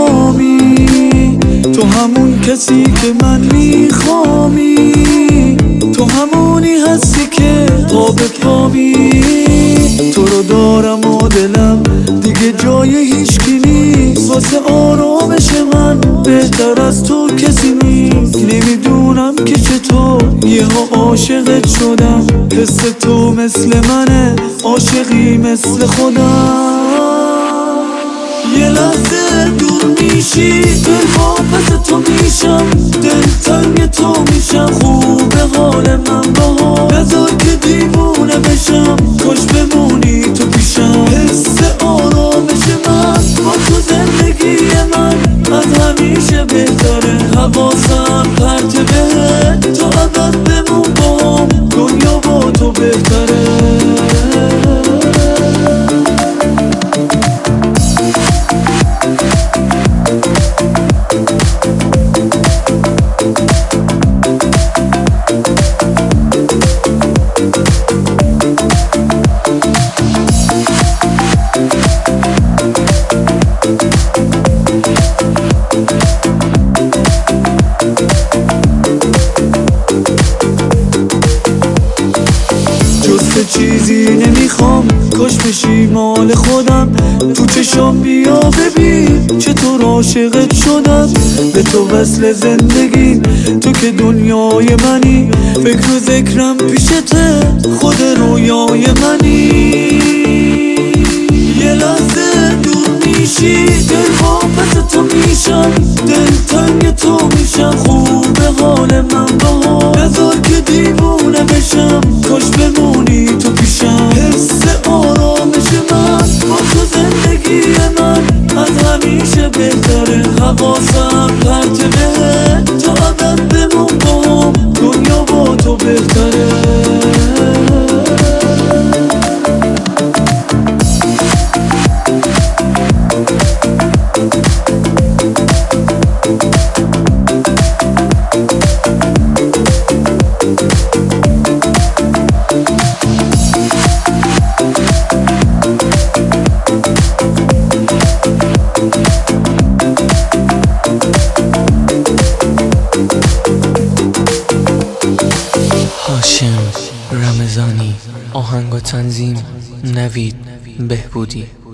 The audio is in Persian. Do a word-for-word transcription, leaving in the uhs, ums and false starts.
میخوامی، تو همون کسی که من میخوامی، تو همونی هستی که قاب پامی. تو رو دارم و دلم دیگه جای هیچکی نیست، واسه آرامش من بهتر از تو کسی نیست. نمیدونم که چطور یهو عاشقت شدم، حس تو مثل منه، عاشقی مثل خودم. یه لحظه دور میشی دل واپس تو میشم، دل تنگ تو میشم، خوبه حال من باها، نذار که دیوونه بشم، کاش بمونی تو پیشم. حس آرامش من با تو زندگی من از همیشه بهتره، حواسم پرت بهت، تو ابد بمون باهم، دنیا با تو بهتره. چیزی نمیخوام، کاش بشی مال خودم، تو چشام بیا ببین چطور عاشقت شدم. به تو وصل زندگی، تو که دنیای منی، فکر و ذکرم پیشته، خود رویای منی. یه لحظه دور میشی دل واپس تو میشم، دل تنگ تو میشم، خوبه حال من باها، نذار که دیوونه بشم، کاش بمونی تو پیشم. حس آرامش من با تو زندگی من از همیشه بهتره، حواسم پرت بهت، تا ابد بمون باهم، دنیا با تو بهتره. هاشم رمضانی، آهنگ و تنظیم نوید بهبودی.